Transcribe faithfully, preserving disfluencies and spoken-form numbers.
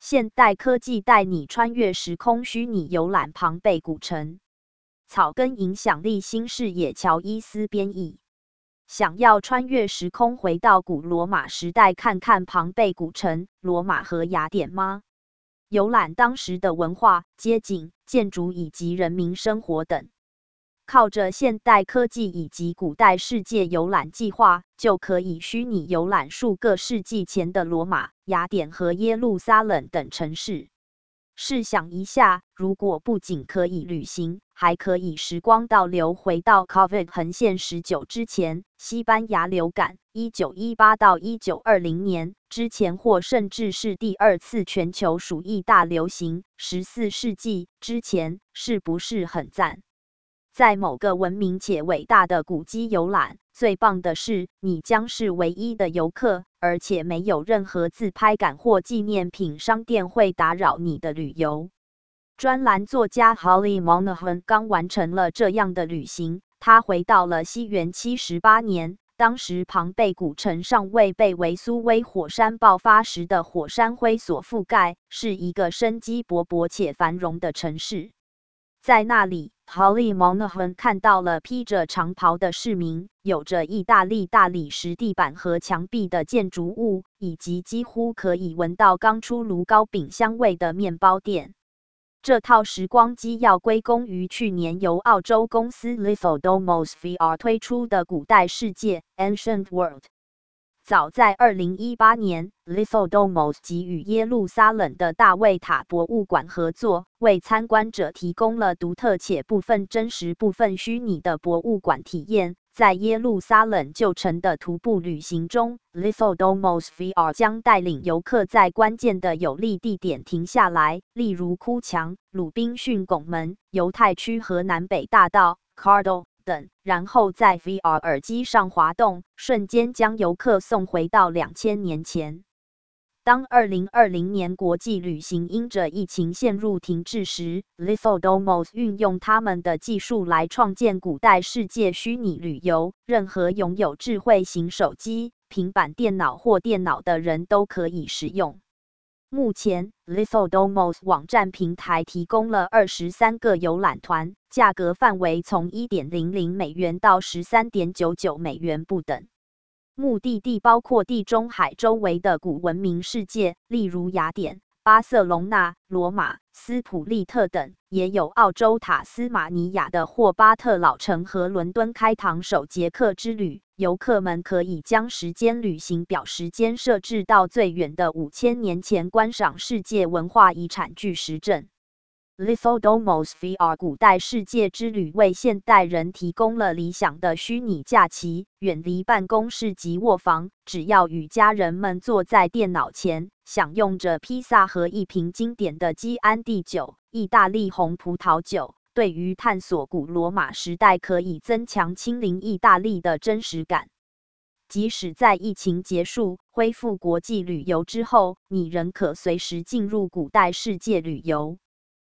现代科技带你穿越时空，虚拟游览庞贝古城。草根影响力新视野，乔伊斯编译。想要穿越时空回到古罗马时代，看看庞贝古城、罗马和雅典吗？游览当时的文化、街景、建筑以及人民生活等。靠着现代科技以及古代世界游览计划，就可以虚拟游览数个世纪前的罗马、雅典和耶路撒冷等城市。试想一下，如果不仅可以旅行，还可以时光倒流回到 COVID 横线十九之前，西班牙流感一九一八到一九二零年之前，或甚至是第二次全球鼠疫大流行十四世纪之前，是不是很赞？在某个文明且伟大的古迹游览，最棒的是，你将是唯一的游客，而且没有任何自拍杆或纪念品商店会打扰你的旅游。专栏作家 Holly Monahan 刚完成了这样的旅行，他回到了西元七十八年，当时庞贝古城尚未被维苏威火山爆发时的火山灰所覆盖，是一个生机勃勃且繁荣的城市。在那里，Holly Monahan 看到了披着长袍的市民，有着意大利大理石地板和墙壁的建筑物，以及几乎可以闻到刚出炉糕饼香味的面包店。这套时光机要归功于去年由澳洲公司 Lithodomos V R 推出的古代世界 Ancient World。早在二零一八年 ，Lithodomos 即与耶路撒冷的大卫塔博物馆合作，为参观者提供了独特且部分真实、部分虚拟的博物馆体验。在耶路撒冷旧城的徒步旅行中 ，Lithodomos V R 将带领游客在关键的有利地点停下来，例如哭墙、鲁滨逊拱门、犹太区和南北大道 （Cardo）。等，然后在 V R 耳机上滑动，瞬间将游客送回到两千年前。当二零二零年国际旅行因着疫情陷入停滞时 ，Lithodomos 运用他们的技术来创建古代世界虚拟旅游，任何拥有智慧型手机、平板电脑或电脑的人都可以使用。目前 ，Lithodomos 网站平台提供了二十三个游览团，价格范围从一点零零美元到十三点九九美元不等。目的地包括地中海周围的古文明世界，例如雅典、巴塞隆纳、罗马、斯普利特等，也有澳洲塔斯马尼亚的霍巴特老城和伦敦开膛手杰克之旅。游客们可以将时间旅行表时间设置到最远的五千年前，观赏世界文化遗产巨石阵。Lithodomos V R 古代世界之旅为现代人提供了理想的虚拟假期，远离办公室及卧房，只要与家人们坐在电脑前，享用着披萨和一瓶经典的基安地酒、意大利红葡萄酒。对于探索古罗马时代，可以增强亲临意大利的真实感。即使在疫情结束、恢复国际旅游之后，你仍可随时进入古代世界旅游。